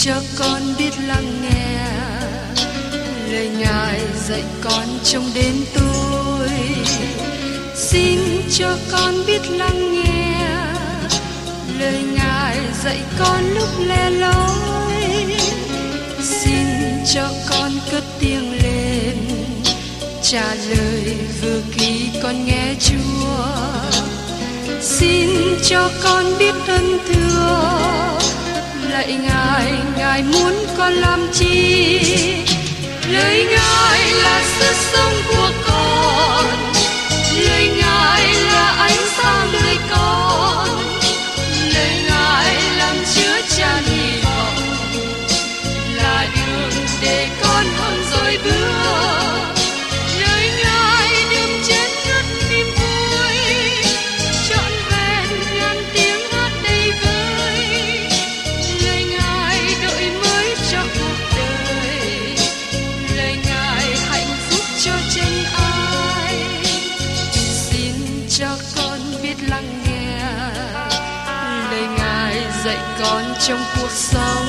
cho con biết lắng nghe lời Ngài dạy con trong đêm tối. Xin cho con biết lắng nghe lời Ngài dạy con lúc lẻ loi. Xin cho con cất tiếng lên trả lời vừa khi con nghe Chúa. Xin cho con biết ơn thưa lạy Ngài, Ngài muốn con làm chi? Lời Ngài là sức sống của con, lời Ngài là ánh sáng đời con, lời Ngài làm chứa chan hy vọng, là đường để con hơn rồi bước. Lời Ngài đừng chết ngất niềm vui, trọn vẹn ngàn tiếng hát đầy vơi. Lời Ngài đổi mới cho cuộc đời, lời Ngài hạnh phúc cho chân ai. Xin cho con biết lắng nghe lời Ngài dạy con trong cuộc sống.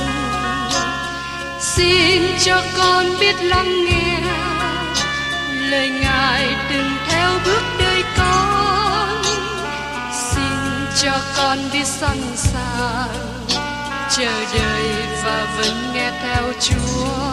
Xin cho con biết lắng nghe lời Ngài đừng theo bước đời con. Xin cho con biết sẵn sàng chờ đợi và vẫn nghe theo Chúa.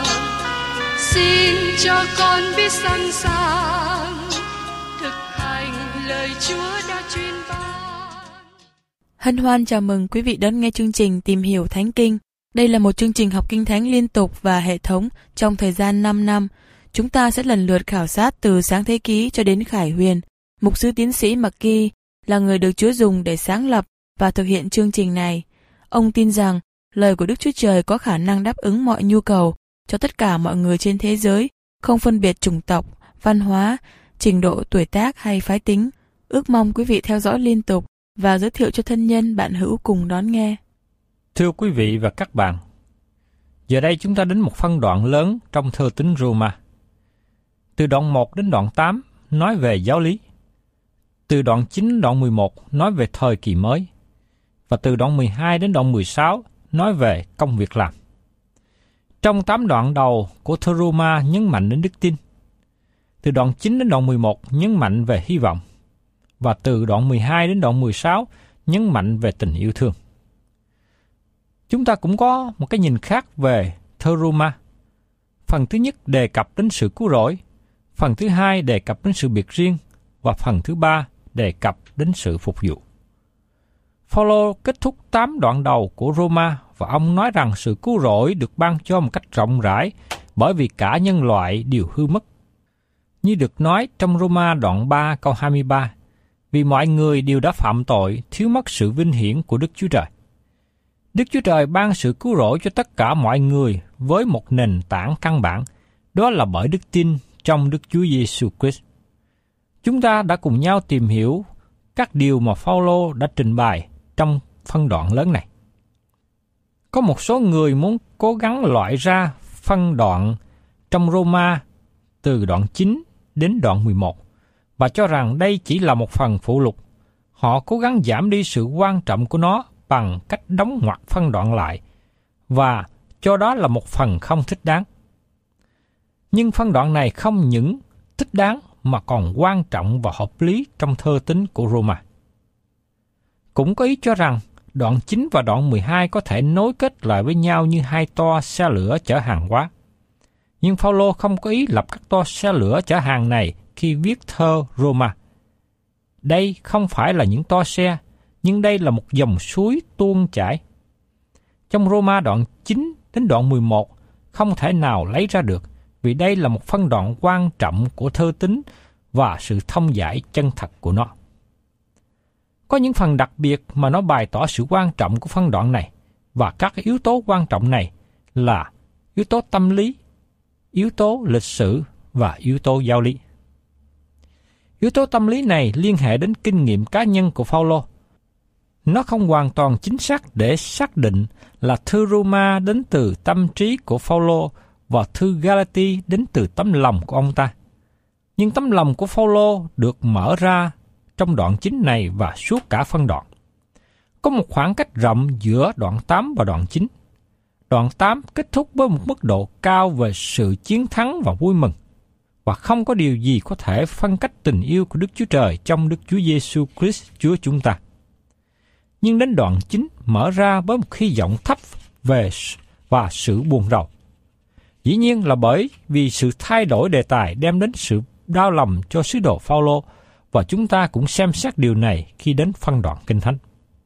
Xin cho con biết sẵn sàng thực hành lời Chúa đã truyền ban. Hân hoan chào mừng quý vị đón nghe chương trình Tìm hiểu Thánh Kinh. Đây là một chương trình học Kinh Thánh liên tục và hệ thống trong thời gian 5 năm. Chúng ta sẽ lần lượt khảo sát từ Sáng Thế Ký cho đến Khải Huyền. Mục sư tiến sĩ McGee là người được Chúa dùng để sáng lập và thực hiện chương trình này. Ông tin rằng lời của Đức Chúa Trời có khả năng đáp ứng mọi nhu cầu cho tất cả mọi người trên thế giới, không phân biệt chủng tộc, văn hóa, trình độ tuổi tác hay phái tính. Ước mong quý vị theo dõi liên tục và giới thiệu cho thân nhân bạn hữu cùng đón nghe. Thưa quý vị và các bạn, giờ đây chúng ta đến một phân đoạn lớn trong thơ tín Roma. Từ đoạn 1 đến đoạn 8 nói về giáo lý. Từ đoạn 9 đến đoạn 11 nói về thời kỳ mới. Và từ đoạn 12 đến đoạn 16 nói về công việc làm. Trong 8 đoạn đầu của thơ Roma nhấn mạnh đến đức tin. Từ đoạn 9 đến đoạn 11 nhấn mạnh về hy vọng. Và từ đoạn 12 đến đoạn 16 nhấn mạnh về tình yêu thương. Chúng ta cũng có một cái nhìn khác về thơ Roma. Phần thứ nhất đề cập đến sự cứu rỗi, phần thứ hai đề cập đến sự biệt riêng, và phần thứ ba đề cập đến sự phục vụ. Phaolô kết thúc 8 đoạn đầu của Roma và ông nói rằng sự cứu rỗi được ban cho một cách rộng rãi bởi vì cả nhân loại đều hư mất. Như được nói trong Roma đoạn 3 câu 23, vì mọi người đều đã phạm tội, thiếu mất sự vinh hiển của Đức Chúa Trời. Đức Chúa Trời ban sự cứu rỗi cho tất cả mọi người với một nền tảng căn bản, đó là bởi đức tin trong Đức Chúa Giêsu Christ. Chúng ta đã cùng nhau tìm hiểu các điều mà Phaolô đã trình bày trong phân đoạn lớn này. Có một số người muốn cố gắng loại ra phân đoạn trong Roma từ đoạn 9 đến đoạn 11 và cho rằng đây chỉ là một phần phụ lục. Họ cố gắng giảm đi sự quan trọng của nó bằng cách đóng ngoặc phân đoạn lại và cho đó là một phần không thích đáng. Nhưng phân đoạn này không những thích đáng mà còn quan trọng và hợp lý trong thơ tín của Roma. Cũng có ý cho rằng đoạn 9 và đoạn 12 có thể nối kết lại với nhau như hai toa xe lửa chở hàng hóa. Nhưng Phaolô không có ý lập các toa xe lửa chở hàng này khi viết thơ Roma. Đây không phải là những toa xe, nhưng đây là một dòng suối tuôn chảy. Trong Roma đoạn 9 đến đoạn 11 không thể nào lấy ra được, vì đây là một phân đoạn quan trọng của thơ tín và sự thông giải chân thật của nó. Có những phần đặc biệt mà nó bày tỏ sự quan trọng của phân đoạn này, và các yếu tố quan trọng này là yếu tố tâm lý, yếu tố lịch sử và yếu tố giáo lý. Yếu tố tâm lý này liên hệ đến kinh nghiệm cá nhân của Phaolô. Nó không hoàn toàn chính xác để xác định là thư Roma đến từ tâm trí của Phaolô và thư Galati đến từ tấm lòng của ông ta. Nhưng tấm lòng của Phaolô được mở ra trong đoạn 9 này và suốt cả phân đoạn. Có một khoảng cách rộng giữa đoạn 8 và đoạn 9. Đoạn 8 kết thúc với một mức độ cao về sự chiến thắng và vui mừng, và không có điều gì có thể phân cách tình yêu của Đức Chúa Trời trong Đức Chúa Giêsu Christ Chúa chúng ta. Nhưng đến đoạn 9 mở ra với một hy vọng thấp về và sự buồn rầu. Dĩ nhiên là bởi vì sự thay đổi đề tài đem đến sự đau lòng cho sứ đồ Phao-lô, và chúng ta cũng xem xét điều này khi đến phân đoạn Kinh Thánh.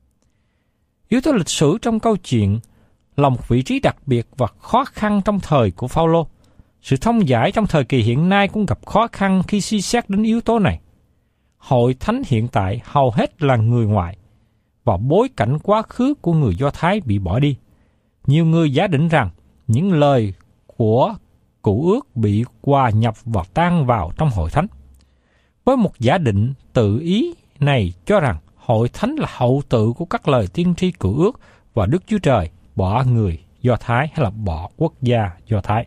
Yếu tố lịch sử trong câu chuyện là một vị trí đặc biệt và khó khăn trong thời của Phao-lô. Sự thông giải trong thời kỳ hiện nay cũng gặp khó khăn khi suy xét đến yếu tố này. Hội thánh hiện tại hầu hết là người ngoại, và bối cảnh quá khứ của người Do Thái bị bỏ đi. Nhiều người giả định rằng những lời của Cựu Ước bị hòa nhập và tan vào trong hội thánh. Với một giả định tự ý này cho rằng hội thánh là hậu tự của các lời tiên tri Cựu Ước và Đức Chúa Trời bỏ người Do Thái hay là bỏ quốc gia Do Thái.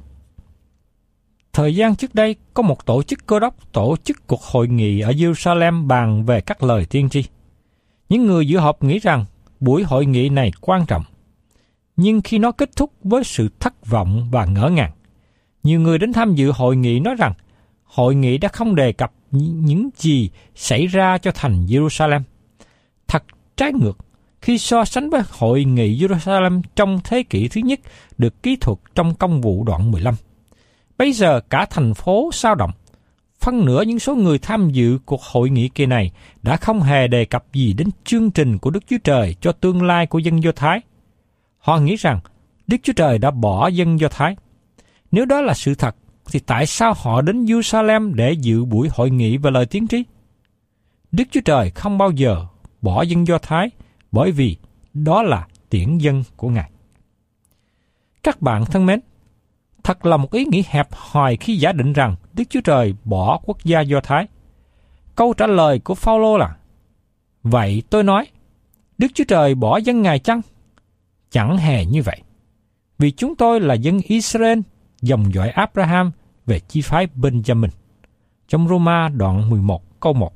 Thời gian trước đây, có một tổ chức Cơ đốc tổ chức cuộc hội nghị ở Jerusalem bàn về các lời tiên tri. Những người dự họp nghĩ rằng buổi hội nghị này quan trọng, nhưng khi nó kết thúc với sự thất vọng và ngỡ ngàng, nhiều người đến tham dự hội nghị nói rằng hội nghị đã không đề cập những gì xảy ra cho thành Jerusalem. Thật trái ngược khi so sánh với hội nghị Jerusalem trong thế kỷ thứ nhất được kỹ thuật trong Công vụ đoạn 15. Bây giờ cả thành phố xao động. Phân nửa những số người tham dự cuộc hội nghị kỳ này đã không hề đề cập gì đến chương trình của Đức Chúa Trời cho tương lai của dân Do Thái. Họ nghĩ rằng Đức Chúa Trời đã bỏ dân Do Thái. Nếu đó là sự thật, thì tại sao họ đến Jerusalem để dự buổi hội nghị về lời tiên tri? Đức Chúa Trời không bao giờ bỏ dân Do Thái, bởi vì đó là tiễn dân của Ngài. Các bạn thân mến, thật là một ý nghĩ hẹp hòi khi giả định rằng Đức Chúa Trời bỏ quốc gia Do Thái. Câu trả lời của Phao-lô là: vậy tôi nói, Đức Chúa Trời bỏ dân Ngài chăng? Chẳng hề như vậy. Vì chúng tôi là dân Israel, dòng dõi Abraham về chi phái Benjamin. Trong Roma đoạn 11 câu 1.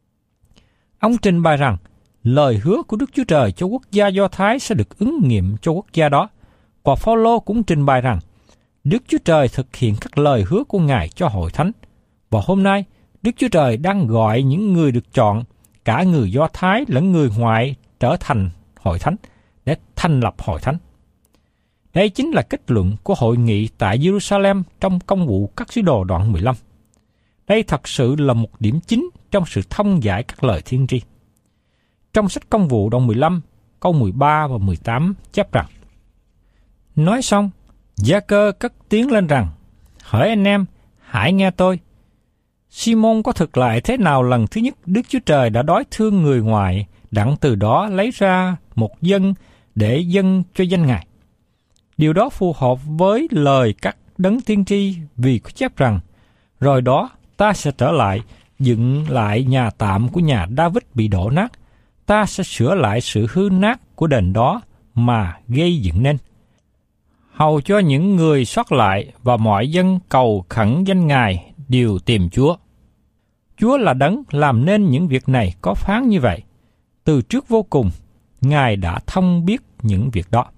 Ông trình bày rằng lời hứa của Đức Chúa Trời cho quốc gia Do Thái sẽ được ứng nghiệm cho quốc gia đó. Và Phao-lô cũng trình bày rằng Đức Chúa Trời thực hiện các lời hứa của Ngài cho hội thánh. Và hôm nay, Đức Chúa Trời đang gọi những người được chọn, cả người Do Thái lẫn người ngoại, trở thành hội thánh, để thành lập hội thánh. Đây chính là kết luận của hội nghị tại Jerusalem trong Công vụ các sứ đồ đoạn 15. Đây thật sự là một điểm chính trong sự thông giải các lời tiên tri. Trong sách Công vụ đoạn 15, câu 13 và 18 chép rằng: nói xong, Gia-cơ cất tiếng lên rằng: hỡi anh em, hãy nghe tôi. Simon có thực lại thế nào lần thứ nhất Đức Chúa Trời đã đói thương người ngoài, đặng từ đó lấy ra một dân để dâng cho danh Ngài. Điều đó phù hợp với lời các đấng tiên tri, vì có chép rằng: rồi đó ta sẽ trở lại, dựng lại nhà tạm của nhà David bị đổ nát. Ta sẽ sửa lại sự hư nát của đền đó mà gây dựng nên, hầu cho những người sót lại và mọi dân cầu khẩn danh Ngài đều tìm Chúa. Chúa là đấng làm nên những việc này có phán như vậy. Từ trước vô cùng, Ngài đã thông biết những việc đó.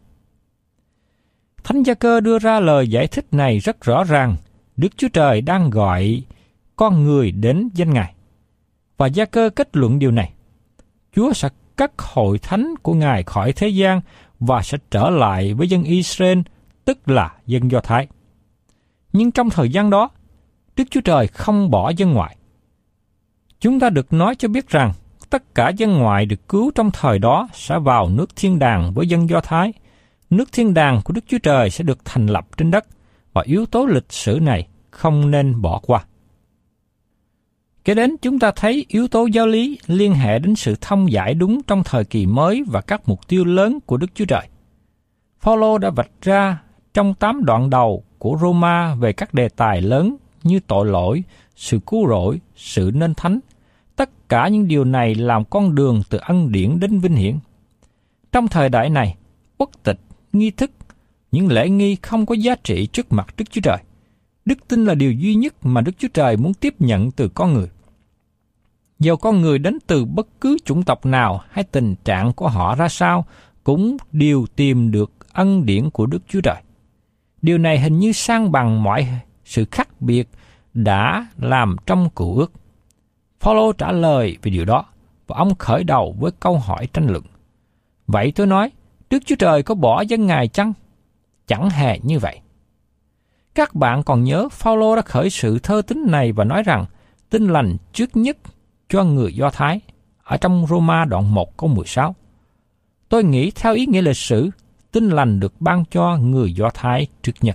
Thánh Gia-cơ đưa ra lời giải thích này rất rõ ràng. Đức Chúa Trời đang gọi con người đến danh Ngài. Và Gia-cơ kết luận điều này. Chúa sẽ cất hội thánh của Ngài khỏi thế gian và sẽ trở lại với dân Israel, tức là dân Do Thái. Nhưng trong thời gian đó, Đức Chúa Trời không bỏ dân ngoại. Chúng ta được nói cho biết rằng tất cả dân ngoại được cứu trong thời đó sẽ vào nước thiên đàng với dân Do Thái. Nước thiên đàng của Đức Chúa Trời sẽ được thành lập trên đất, và yếu tố lịch sử này không nên bỏ qua. Kế đến chúng ta thấy yếu tố giáo lý liên hệ đến sự thông giải đúng trong thời kỳ mới và các mục tiêu lớn của Đức Chúa Trời. Phao-lô đã vạch ra trong 8 đoạn đầu của Roma về các đề tài lớn như tội lỗi, sự cứu rỗi, sự nên thánh. Tất cả những điều này làm con đường từ ân điển đến vinh hiển. Trong thời đại này, quốc tịch, nghi thức, những lễ nghi không có giá trị trước mặt Đức Chúa Trời. Đức tin là điều duy nhất mà Đức Chúa Trời muốn tiếp nhận từ con người. Dầu con người đến từ bất cứ chủng tộc nào hay tình trạng của họ ra sao, cũng đều tìm được ân điển của Đức Chúa Trời. Điều này hình như san bằng mọi sự khác biệt đã làm trong Cựu Ước. Phao-lô trả lời về điều đó, và ông khởi đầu với câu hỏi tranh luận. Vậy tôi nói, Đức Chúa Trời có bỏ dân Ngài chăng? Chẳng hề như vậy. Các bạn còn nhớ Phao-lô đã khởi sự thơ tín này và nói rằng tin lành trước nhất cho người Do Thái ở trong Roma đoạn 1 câu 16. Tôi nghĩ theo ý nghĩa lịch sử, tin lành được ban cho người Do Thái trước nhất.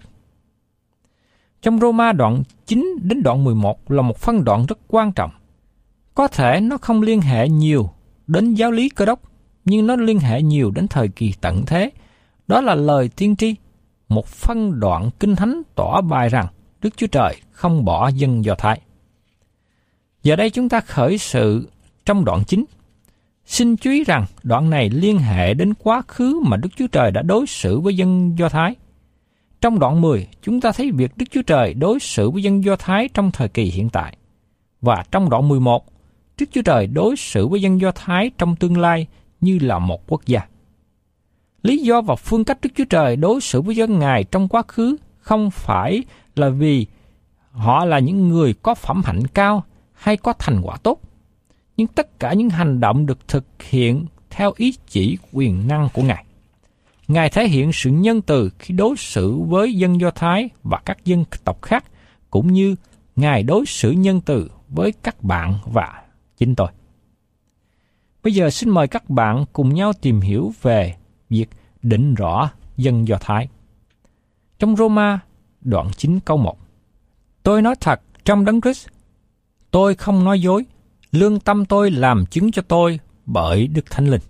Trong Roma đoạn 9 đến đoạn 11 là một phân đoạn rất quan trọng. Có thể nó không liên hệ nhiều đến giáo lý Cơ Đốc, nhưng nó liên hệ nhiều đến thời kỳ tận thế. Đó là lời tiên tri, một phân đoạn Kinh Thánh tỏ bài rằng Đức Chúa Trời không bỏ dân Do Thái. Giờ đây chúng ta khởi sự trong đoạn 9. Xin chú ý rằng đoạn này liên hệ đến quá khứ mà Đức Chúa Trời đã đối xử với dân Do Thái. Trong đoạn 10, chúng ta thấy việc Đức Chúa Trời đối xử với dân Do Thái trong thời kỳ hiện tại. Và trong đoạn 11, Đức Chúa Trời đối xử với dân Do Thái trong tương lai như là một quốc gia. Lý do và phương cách Đức Chúa Trời đối xử với dân Ngài trong quá khứ không phải là vì họ là những người có phẩm hạnh cao hay có thành quả tốt, nhưng tất cả những hành động được thực hiện theo ý chỉ quyền năng của Ngài. Ngài thể hiện sự nhân từ khi đối xử với dân Do Thái và các dân tộc khác, cũng như Ngài đối xử nhân từ với các bạn và chính tôi. Bây giờ xin mời các bạn cùng nhau tìm hiểu về việc định rõ dân Do Thái. Trong Roma đoạn 9 câu 1. Tôi nói thật trong Đấng Christ, tôi không nói dối, lương tâm tôi làm chứng cho tôi bởi Đức Thánh Linh.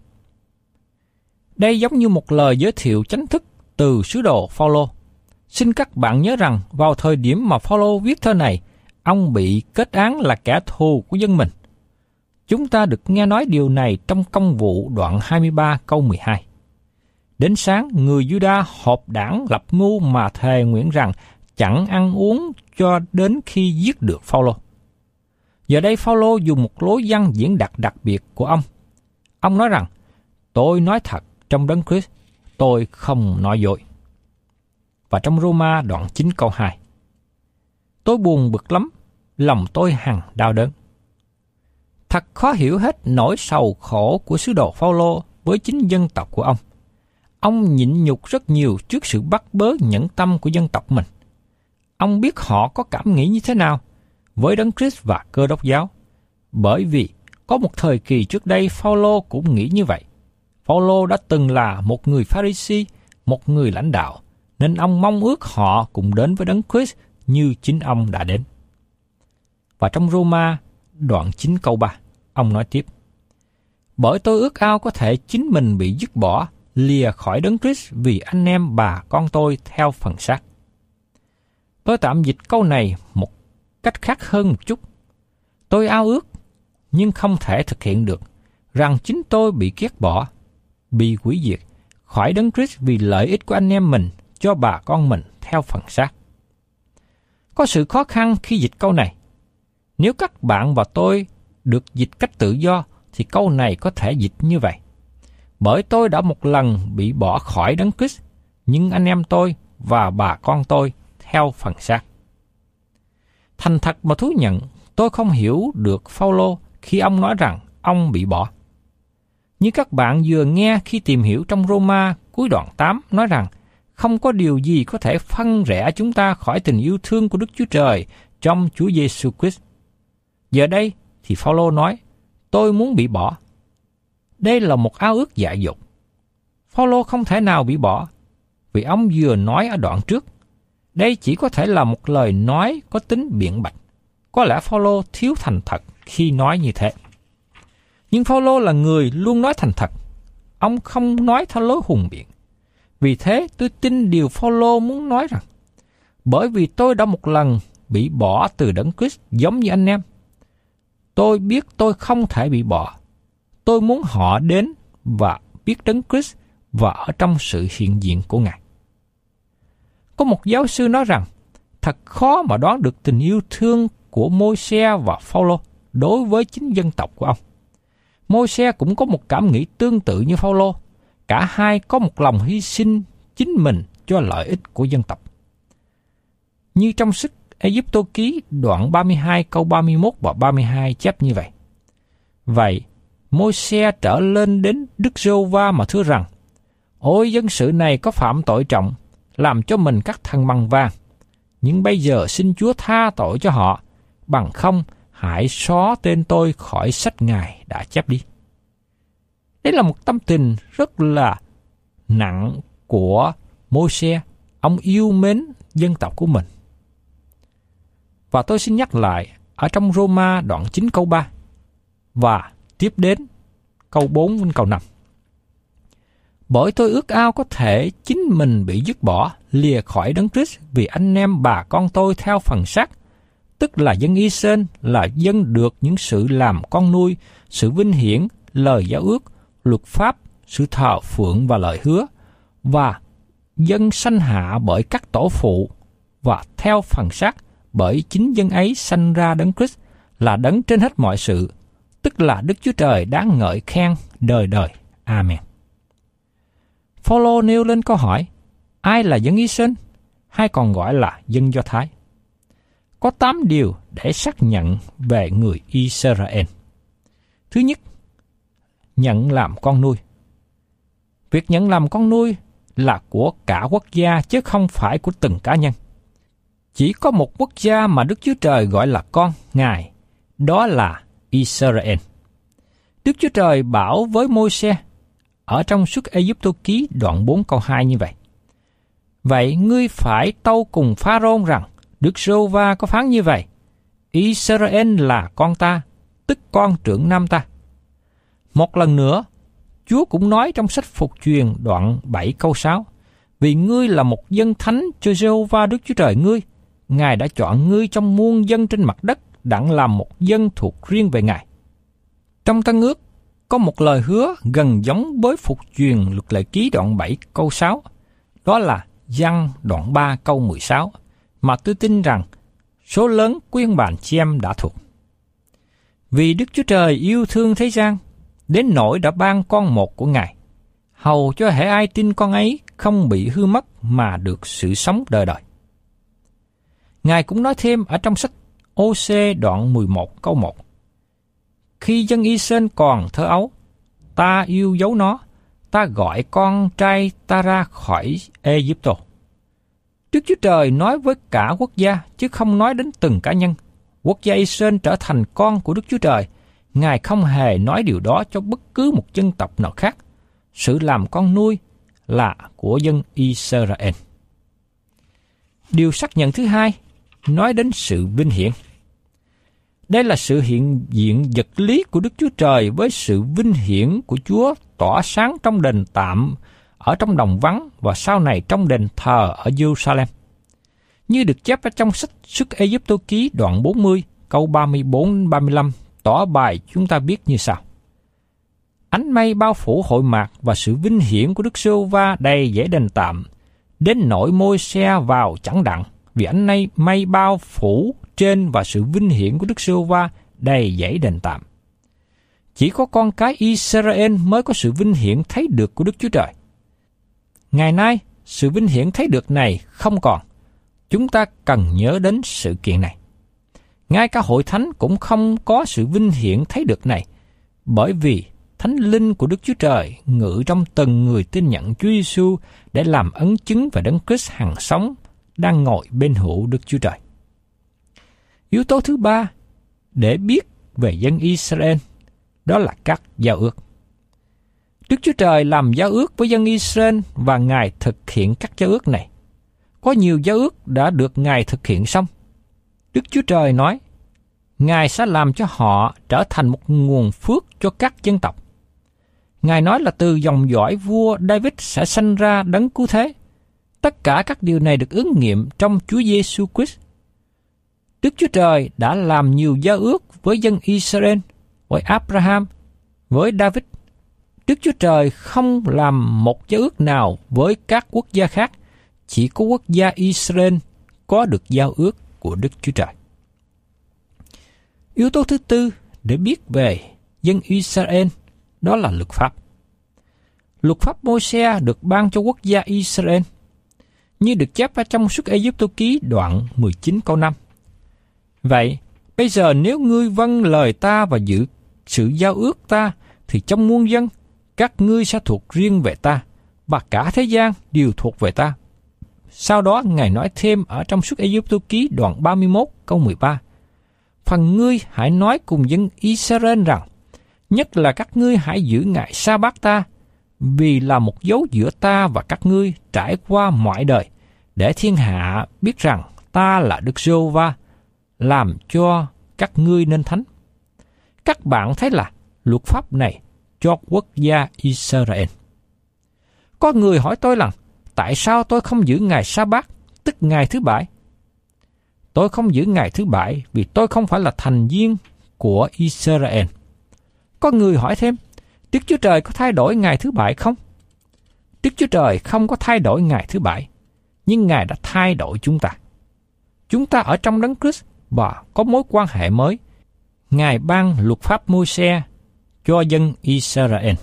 Đây giống như một lời giới thiệu chính thức từ sứ đồ Phao-lô. Xin các bạn nhớ rằng vào thời điểm mà Phao-lô viết thơ này, ông bị kết án là kẻ thù của dân mình. Chúng ta được nghe nói điều này trong Công vụ đoạn 23 câu 12. Đến sáng, người Giu-đa họp đảng lập mưu mà thề nguyện rằng chẳng ăn uống cho đến khi giết được Phao-lô. Giờ đây Phao-lô dùng một lối văn diễn đạt đặc biệt của ông. Ông nói rằng, tôi nói thật trong Đấng Christ, tôi không nói dối. Và trong Roma đoạn 9 câu 2. Tôi buồn bực lắm, lòng tôi hằng đau đớn. Thật khó hiểu hết nỗi sầu khổ của sứ đồ Phao-lô với chính dân tộc của ông. Ông nhịn nhục rất nhiều trước sự bắt bớ nhẫn tâm của dân tộc mình. Ông biết họ có cảm nghĩ như thế nào với Đấng Christ và Cơ Đốc giáo, bởi vì có một thời kỳ trước đây Phao-lô cũng nghĩ như vậy. Phao-lô đã từng là một người Pha-ri-si, một người lãnh đạo, nên ông mong ước họ cùng đến với Đấng Christ như chính ông đã đến. Và trong Roma đoạn 9 câu 3, ông nói tiếp, bởi tôi ước ao có thể chính mình bị dứt bỏ, lìa khỏi Đấng Christ vì anh em bà con tôi theo phần xác. Tôi tạm dịch câu này một cách khác hơn một chút. Tôi ao ước, nhưng không thể thực hiện được, rằng chính tôi bị ghét bỏ, bị hủy diệt khỏi Đấng Christ vì lợi ích của anh em mình cho bà con mình theo phần xác. Có sự khó khăn khi dịch câu này. Nếu các bạn và tôi được dịch cách tự do, thì câu này có thể dịch như vậy. Bởi tôi đã một lần bị bỏ khỏi Đấng Christ, nhưng anh em tôi và bà con tôi theo phần xác. Thành thật mà thú nhận, tôi không hiểu được Phao-lô khi ông nói rằng ông bị bỏ. Như các bạn vừa nghe khi tìm hiểu trong Roma cuối đoạn 8 nói rằng không có điều gì có thể phân rẽ chúng ta khỏi tình yêu thương của Đức Chúa Trời trong Chúa Giêsu Christ. Giờ đây thì Phao-lô nói, tôi muốn bị bỏ. Đây là một ao ước dại dột. Phao-lô không thể nào bị bỏ, vì ông vừa nói ở đoạn trước. Đây chỉ có thể là một lời nói có tính biện bạch. Có lẽ Phao-lô thiếu thành thật khi nói như thế. Nhưng Phao-lô là người luôn nói thành thật. Ông không nói theo lối hùng biện. Vì thế tôi tin điều Phao-lô muốn nói rằng, bởi vì tôi đã một lần bị bỏ từ Đấng Christ giống như anh em. Tôi biết tôi không thể bị bỏ. Tôi muốn họ đến và biết Đấng Christ và ở trong sự hiện diện của Ngài. Có một giáo sư nói rằng, thật khó mà đoán được tình yêu thương của Môi-se và Phao-lô đối với chính dân tộc của ông. Môi-se cũng có một cảm nghĩ tương tự như Phao-lô. Cả hai có một lòng hy sinh chính mình cho lợi ích của dân tộc. Như trong sách Ê-díp-tô ký đoạn 32 câu 31 và 32 chép như vậy. Vậy, Môi-se trở lên đến Đức Giê-hô-va mà thưa rằng: Ôi, dân sự này có phạm tội trọng, làm cho mình các thằng bằng vàng. Nhưng bây giờ xin Chúa tha tội cho họ, bằng không hãy xóa tên tôi khỏi sách Ngài đã chép đi. Đây là một tâm tình rất là nặng của Môi-se. Ông yêu mến dân tộc của mình. Và tôi xin nhắc lại ở trong Rô-ma đoạn 9 câu 3 và tiếp đến câu 4 đến câu 5. Bởi tôi ước ao có thể chính mình bị dứt bỏ, lìa khỏi Đấng Christ vì anh em bà con tôi theo phần xác, tức là dân Israel, là dân được những sự làm con nuôi, sự vinh hiển, lời giao ước, luật pháp, sự thờ phượng và lời hứa, và dân sanh hạ bởi các tổ phụ, và theo phần xác bởi chính dân ấy sanh ra Đấng Christ, là Đấng trên hết mọi sự, tức là Đức Chúa Trời đáng ngợi khen đời đời. Amen. Phao-lô nêu lên câu hỏi: ai là dân Israel, hay còn gọi là dân Do Thái? Có 8 điều để xác nhận về người Israel. Thứ nhất, nhận làm con nuôi. Việc nhận làm con nuôi là của cả quốc gia chứ không phải của từng cá nhân. Chỉ có một quốc gia mà Đức Chúa Trời gọi là con Ngài, đó là Israel. Đức Chúa Trời bảo với Môi-se ở trong suất Ê-díp-tô ký đoạn 4 câu 2 như vậy: Vậy ngươi phải tâu cùng Pharaon rằng Đức Giê-hô-va có phán như vậy: Israel là con ta, tức con trưởng nam ta. Một lần nữa, Chúa cũng nói trong sách Phục Truyền đoạn 7 câu 6: Vì ngươi là một dân thánh cho Giê-hô-va Đức Chúa Trời ngươi, Ngài đã chọn ngươi trong muôn dân trên mặt đất đặng làm một dân thuộc riêng về Ngài. Trong Tân Ước, có một lời hứa gần giống với Phục Truyền Luật Lệ Ký đoạn 7 câu 6, đó là Giăng đoạn 3 câu 16, mà tôi tin rằng số lớn quý ông bà chị em đã thuộc. Vì Đức Chúa Trời yêu thương thế gian, đến nỗi đã ban con một của Ngài, hầu cho hễ ai tin con ấy không bị hư mất mà được sự sống đời đời. Ngài cũng nói thêm ở trong sách Ô-sê đoạn 11 câu 1: Khi dân Israel còn thơ ấu, ta yêu dấu nó, ta gọi con trai ta ra khỏi Ê-díp-tô. Đức Chúa Trời nói với cả quốc gia, chứ không nói đến từng cá nhân. Quốc gia Israel trở thành con của Đức Chúa Trời. Ngài không hề nói điều đó cho bất cứ một dân tộc nào khác. Sự làm con nuôi là của dân Israel. Điều xác nhận thứ hai nói đến sự vinh hiển. Đây là sự hiện diện vật lý của Đức Chúa Trời với sự vinh hiển của Chúa tỏa sáng trong đền tạm ở trong đồng vắng và sau này trong đền thờ ở Jerusalem. Như được chép ở trong sách Xuất Ê-díp-tô ký đoạn 40 câu 34-35 tỏ bài chúng ta biết như sau: Ánh mây bao phủ hội mạc và sự vinh hiển của Đức Giê-hô-va đầy dãy đền tạm, đến nỗi Môi-se vào chẳng đặng, vì ánh mây bao phủ trên và sự vinh hiển của Đức Giê-hô-va đầy dãy đền tạm. Chỉ có con cái Israel mới có sự vinh hiển thấy được của Đức Chúa Trời. Ngày nay, sự vinh hiển thấy được này không còn. Chúng ta cần nhớ đến sự kiện này. Ngay cả hội thánh cũng không có sự vinh hiển thấy được này, bởi vì Thánh Linh của Đức Chúa Trời ngự trong từng người tin nhận Chúa Giêsu để làm ấn chứng về Đấng Christ hằng sống đang ngồi bên hữu Đức Chúa Trời. Yếu tố thứ ba để biết về dân Israel đó là các giao ước. Đức Chúa Trời làm giao ước với dân Israel và Ngài thực hiện các giao ước này. Có nhiều giao ước đã được Ngài thực hiện xong. Đức Chúa Trời nói, Ngài sẽ làm cho họ trở thành một nguồn phước cho các dân tộc. Ngài nói là từ dòng dõi vua David sẽ sanh ra đấng cứu thế. Tất cả các điều này được ứng nghiệm trong Chúa Giêsu Christ. Đức Chúa Trời đã làm nhiều giao ước với dân Israel, với Abraham, với David. Đức Chúa Trời không làm một giao ước nào với các quốc gia khác, chỉ có quốc gia Israel có được giao ước của Đức Chúa Trời. Yếu tố thứ tư để biết về dân Israel đó là luật pháp. Luật pháp Môi-se được ban cho quốc gia Israel, như được chép ở trong Xuất Ê-díp-tô ký đoạn 19 câu 5. Vậy, bây giờ nếu ngươi vâng lời ta và giữ sự giao ước ta, thì trong muôn dân, các ngươi sẽ thuộc riêng về ta, và cả thế gian đều thuộc về ta. Sau đó, Ngài nói thêm ở trong Xuất Ê-díp-tô ký đoạn 31 câu 13. Phần ngươi hãy nói cùng dân Israel rằng, nhất là các ngươi hãy giữ ngày sa-bát ta, vì là một dấu giữa ta và các ngươi trải qua mọi đời, để thiên hạ biết rằng ta là Đức Giê-hô-va, làm cho các ngươi nên thánh. Các bạn thấy là luật pháp này cho quốc gia Israel. Có người hỏi tôi rằng, tại sao tôi không giữ ngày sa-bát, tức ngày thứ bảy? Tôi không giữ ngày thứ bảy vì tôi không phải là thành viên của Israel. Có người hỏi thêm, Đức Chúa Trời có thay đổi ngày thứ bảy không? Đức Chúa Trời không có thay đổi ngày thứ bảy, nhưng Ngài đã thay đổi chúng ta. Chúng ta ở trong Đấng Christ và có mối quan hệ mới. Ngài ban luật pháp Môi-se cho dân Israel.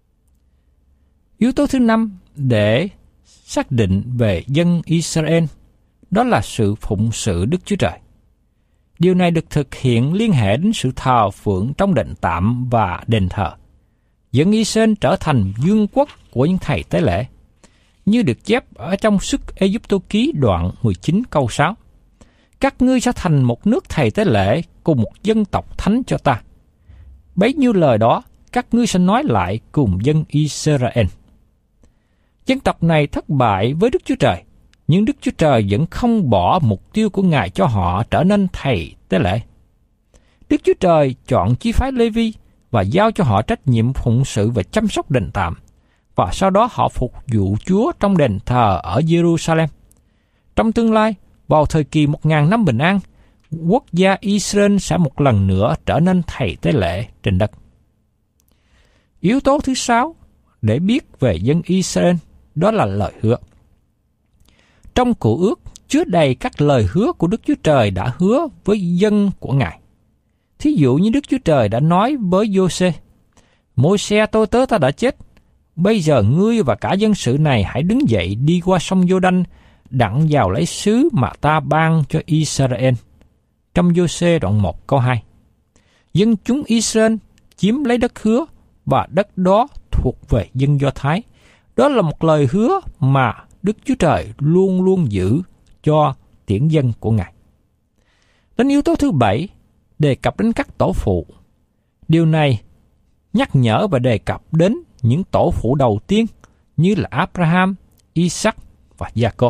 Yếu tố thứ 5 để xác định về dân Israel đó là sự phụng sự Đức Chúa Trời. Điều này được thực hiện liên hệ đến sự thờ phượng trong đền tạm và đền thờ. Dân Israel trở thành vương quốc của những thầy tế lễ, như được chép ở trong Xuất Ê-díp-tô ký đoạn 19 câu 6. Các ngươi sẽ thành một nước thầy tế lễ cùng một dân tộc thánh cho ta. Bấy nhiêu lời đó, các ngươi sẽ nói lại cùng dân Israel. Dân tộc này thất bại với Đức Chúa Trời, nhưng Đức Chúa Trời vẫn không bỏ mục tiêu của Ngài cho họ trở nên thầy tế lễ. Đức Chúa Trời chọn chi phái Lê-vi và giao cho họ trách nhiệm phụng sự và chăm sóc đền tạm, và sau đó họ phục vụ Chúa trong đền thờ ở Jerusalem. Trong tương lai, vào thời kỳ 1000 năm bình an, quốc gia Israel sẽ một lần nữa trở nên thầy tế lễ trên đất. Yếu tố thứ 6 để biết về dân Israel đó là lời hứa. Trong Cựu Ước chứa đầy các lời hứa của Đức Chúa Trời đã hứa với dân của Ngài. Thí dụ như Đức Chúa Trời đã nói với Giô-xê, Môi-se tôi tớ ta đã chết, bây giờ ngươi và cả dân sự này hãy đứng dậy đi qua sông Giô-đanh, đặng vào lấy xứ mà ta ban cho Israel. Trong Giô-xê đoạn 1 câu 2. Dân chúng Israel chiếm lấy đất hứa và đất đó thuộc về dân Do Thái. Đó là một lời hứa mà Đức Chúa Trời luôn luôn giữ cho tiễn dân của Ngài. Đến yếu tố thứ 7, đề cập đến các tổ phụ. Điều này nhắc nhở và đề cập đến những tổ phụ đầu tiên như là Abraham, Isaac và Jacob.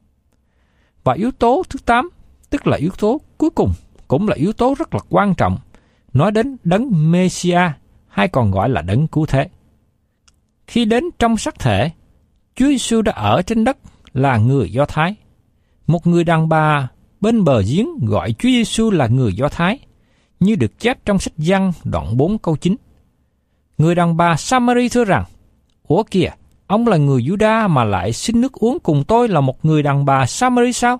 Và yếu tố thứ 8, tức là yếu tố cuối cùng, cũng là yếu tố rất là quan trọng, nói đến đấng Messiah hay còn gọi là đấng cứu thế. Khi đến trong xác thể, Chúa Giêsu đã ở trên đất là người Do Thái. Một người đàn bà bên bờ giếng gọi Chúa Giêsu là người Do Thái, như được chép trong sách Giăng đoạn 4 câu 9. Người đàn bà Samari thưa rằng, Ủa kìa, ông là người Juda mà lại xin nước uống cùng tôi là một người đàn bà Samari sao?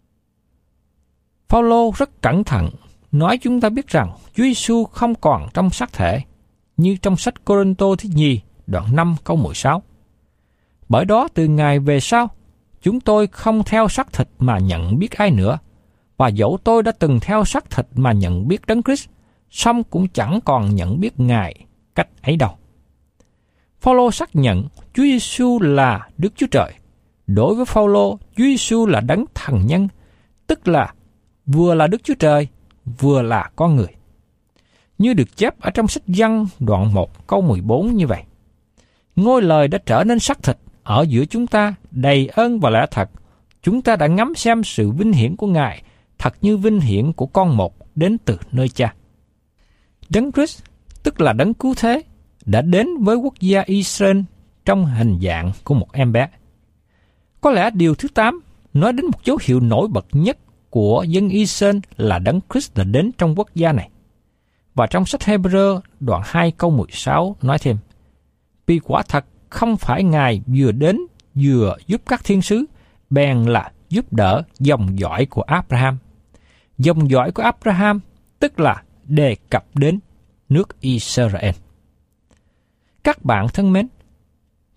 Phaolô rất cẩn thận nói chúng ta biết rằng Chúa Giêsu không còn trong xác thể, như trong sách Cô-rinh-tô thứ nhì đoạn 5 câu 16. Bởi đó từ ngày về sau, chúng tôi không theo xác thịt mà nhận biết ai nữa, và dẫu tôi đã từng theo xác thịt mà nhận biết Đấng Christ, song cũng chẳng còn nhận biết Ngài cách ấy đâu. Phaolô xác nhận Chúa Giêsu là Đức Chúa Trời. Đối với Phaolô, Chúa Giêsu là đấng thần nhân, tức là vừa là Đức Chúa Trời, vừa là con người. Như được chép ở trong sách Giăng đoạn 1 câu 14 như vậy. Ngôi lời đã trở nên xác thịt ở giữa chúng ta, đầy ơn và lẽ thật. Chúng ta đã ngắm xem sự vinh hiển của Ngài, thật như vinh hiển của con một đến từ nơi Cha. Đấng Christ, tức là đấng cứu thế, đã đến với quốc gia Israel trong hình dạng của một em bé. Có lẽ điều thứ 8 nói đến một dấu hiệu nổi bật nhất của dân Israel là đấng Christ đã đến trong quốc gia này. Và trong sách Hebrew đoạn 2 câu 16 nói thêm, vì quả thật không phải Ngài vừa đến vừa giúp các thiên sứ, bèn là giúp đỡ dòng dõi của Abraham. Dòng dõi của Abraham tức là đề cập đến nước Israel. Các bạn thân mến,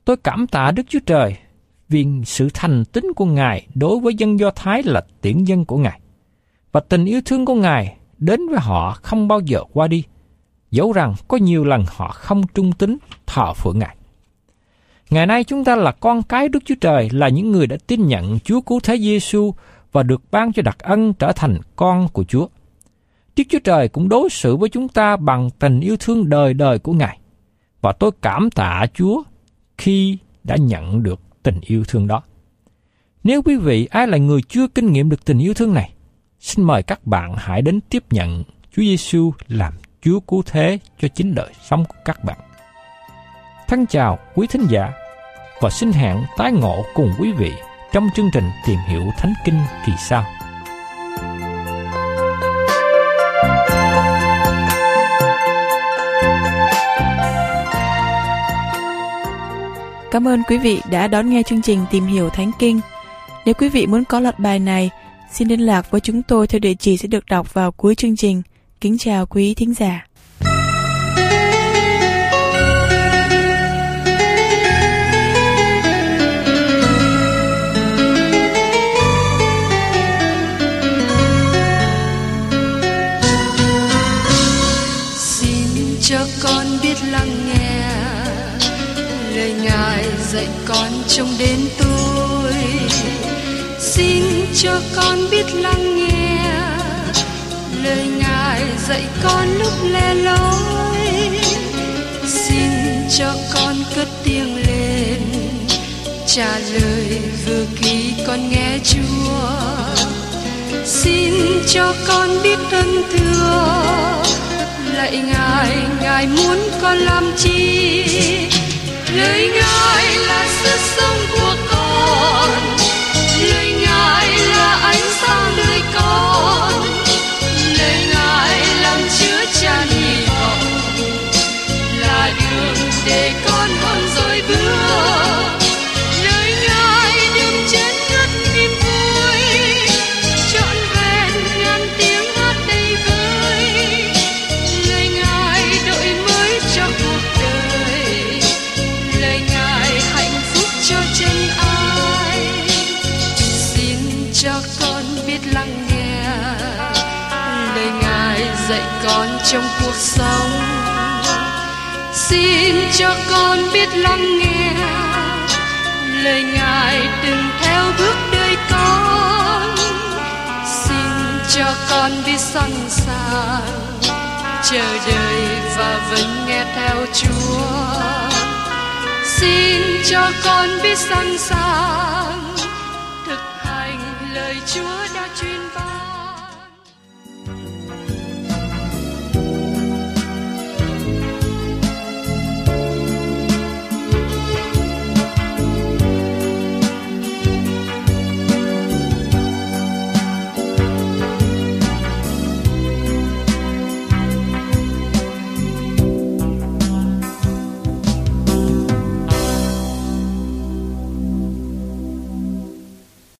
Tôi cảm tạ Đức Chúa Trời vì sự thành tín của Ngài đối với dân Do Thái là tiễn dân của Ngài, và tình yêu thương của Ngài đến với họ không bao giờ qua đi, dẫu rằng có nhiều lần họ không trung tín thờ phượng Ngài. Ngày nay chúng ta là con cái Đức Chúa Trời, là những người đã tin nhận Chúa Cứu Thế Giêsu và được ban cho đặc ân trở thành con của Chúa. Đức Chúa Trời cũng đối xử với chúng ta bằng tình yêu thương đời đời của Ngài, và tôi cảm tạ Chúa khi đã nhận được tình yêu thương đó. Nếu quý vị ai là người chưa kinh nghiệm được tình yêu thương này, xin mời các bạn hãy đến tiếp nhận Chúa Giêsu làm Chúa Cứu Thế cho chính đời sống của các bạn. Thân chào quý thính giả, và xin hẹn tái ngộ cùng quý vị trong chương trình Tìm Hiểu Thánh Kinh kỳ sau. Cảm ơn quý vị đã đón nghe chương trình Tìm Hiểu Thánh Kinh. Nếu quý vị muốn có loạt bài này, xin liên lạc với chúng tôi theo địa chỉ sẽ được đọc vào cuối chương trình. Kính chào quý thính giả. Xin cho con biết lắng nghe lời Ngài dạy con trong đến tôi. Xin cho con biết lắng nghe lời Ngài dạy con lúc lẻ loi. Xin cho con cất tiếng lên trả lời vừa khi con nghe Chúa. Xin cho con biết ơn thưa lạy Ngài, Ngài muốn con làm chi? Lời Ngài là sức sống của con, lời Ngài là ánh sáng đời con, lời Ngài làm chứa chan hy vọng, là đường để con hôm rồi bước. Lời Ngài đừng chết ngất niềm vui, trọn vẹn ngàn tiếng hát đầy vơi. Lời Ngài đổi mới cho cuộc đời, lời Ngài hạnh phúc cho chân ai. Xin cho con biết lắng nghe lời Ngài dạy con trong cuộc sống. Xin cho con biết lắng nghe lời Ngài từng theo bước đời con. Xin cho con biết sẵn sàng chờ đợi và vẫn nghe theo Chúa. Xin cho con biết sẵn sàng thực hành lời Chúa đã truyền